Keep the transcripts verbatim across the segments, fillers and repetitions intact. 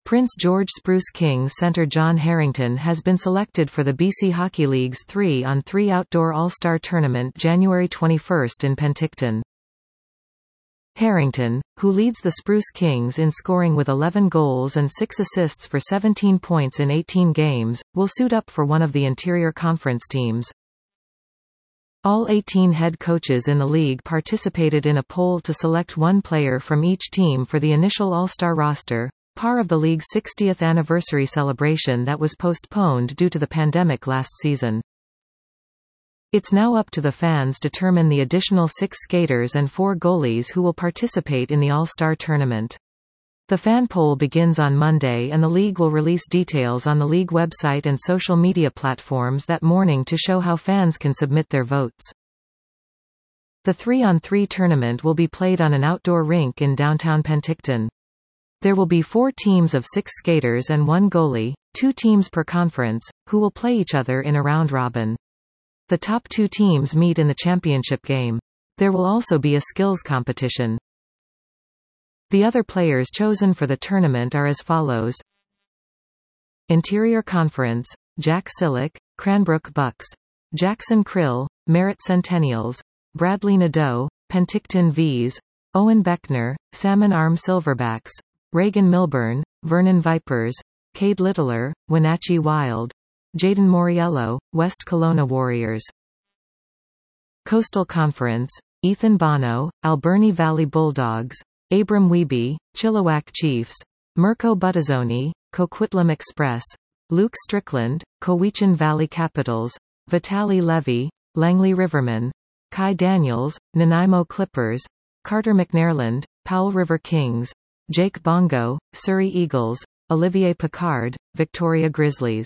Prince George Spruce Kings centre John Harrington has been selected for the B C Hockey League's three on three Outdoor All-Star Tournament January twenty-first in Penticton. Harrington, who leads the Spruce Kings in scoring with eleven goals and six assists for seventeen points in eighteen games, will suit up for one of the Interior Conference teams. All eighteen head coaches in the league participated in a poll to select one player from each team for the initial All-Star roster, part of the league's sixtieth anniversary celebration that was postponed due to the pandemic last season. It's now up to the fans to determine the additional six skaters and four goalies who will participate in the All-Star tournament. The fan poll begins on Monday and the league will release details on the league website and social media platforms that morning to show how fans can submit their votes. The three on three tournament will be played on an outdoor rink in downtown Penticton. There will be four teams of six skaters and one goalie, two teams per conference, who will play each other in a round-robin. The top two teams meet in the championship game. There will also be a skills competition. The other players chosen for the tournament are as follows. Interior Conference: Jack Sillick, Cranbrook Bucks; Jackson Krill, Merritt Centennials; Bradley Nadeau, Penticton V's; Owen Beckner, Salmon Arm Silverbacks; Reagan Milburn, Vernon Vipers; Cade Littler, Wenatchee Wild; Jaden Moriello, West Kelowna Warriors. Coastal Conference: Ethan Bono, Alberni Valley Bulldogs; Abram Wiebe, Chilliwack Chiefs; Mirko Buttazzoni, Coquitlam Express; Luke Strickland, Cowichan Valley Capitals; Vitaly Levy, Langley Rivermen; Kai Daniels, Nanaimo Clippers; Carter McNairland, Powell River Kings; Jake Bongo, Surrey Eagles; Olivier Picard, Victoria Grizzlies.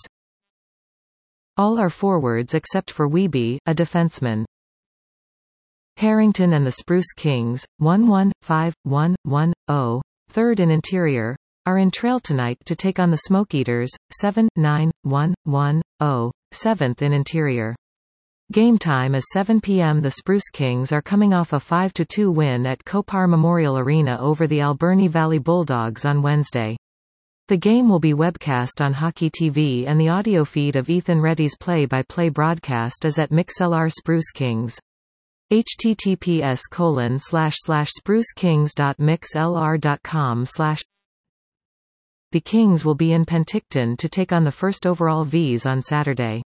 All are forwards except for Wiebe, a defenseman. Harrington and the Spruce Kings, one one, five, one, one, zero, third in Interior, are in trail tonight to take on the Smoke Eaters, seven, nine, one, one, zero, seventh in Interior. Game time is seven p m The Spruce Kings are coming off a five to two win at Copar Memorial Arena over the Alberni Valley Bulldogs on Wednesday. The game will be webcast on Hockey T V and the audio feed of Ethan Reddy's play-by-play broadcast is at Mixlr Spruce Kings. https colon slash slash sprucekings.mixlr.com slash The Kings will be in Penticton to take on the first overall V's on Saturday.